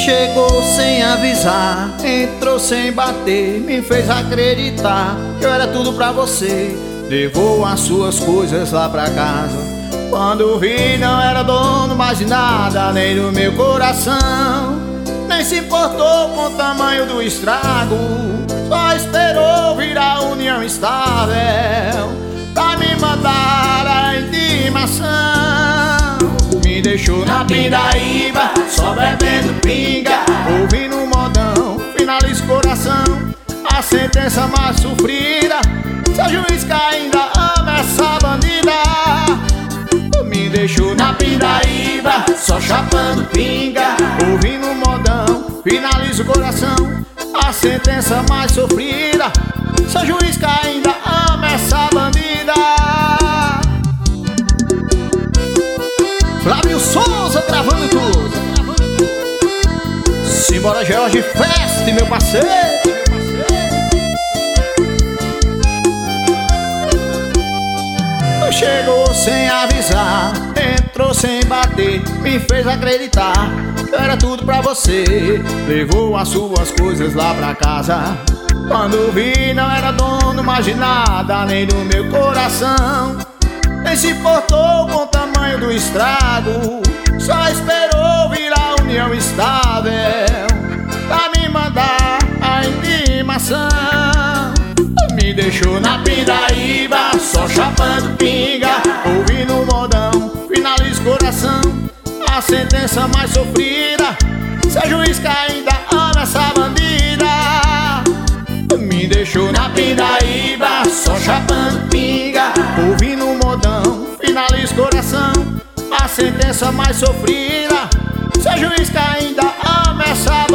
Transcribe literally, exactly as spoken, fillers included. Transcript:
Chegou sem avisar, entrou sem bater, me fez acreditar que eu era tudo pra você. Levou as suas coisas lá pra casa. Quando vi não era dono mais de nada, nem do meu coração. Nem se importou com o tamanho do estrago, só esperou virar união estável pra me mandar a intimação. Me deixou na pindaíba, só bebendo pinga, ouvindo um modão, finaliza o coração. A sentença mais sofrida, se a juiz que ainda ama essa bandida. Me deixou na pindaíba, só chapando pinga, ouvindo um modão, finaliza o coração. A sentença mais sofrida, se a juiz que ainda ama essa bandida. Flávio Souza gravando tudo. Simbora George Fest, meu parceiro. Chegou sem avisar, entrou sem bater, me fez acreditar que era tudo pra você. Levou as suas coisas lá pra casa. Quando vi não era dono mais de nada, nem do meu coração. Nem se importou com o tamanho do estrago, só esperou virar união estável pra me mandar a intimação. Me deixou na pindaíba, só chapando pinga, ouvindo um modão, finaliza o coração. A sentença mais sofrida, se a juiz que ainda ama essa bandida. Me deixou na pindaíba, só chapando pinga, ouvindo um modão, finaliza o coração. A sentença mais sofrida, se a juiz que ainda ama essa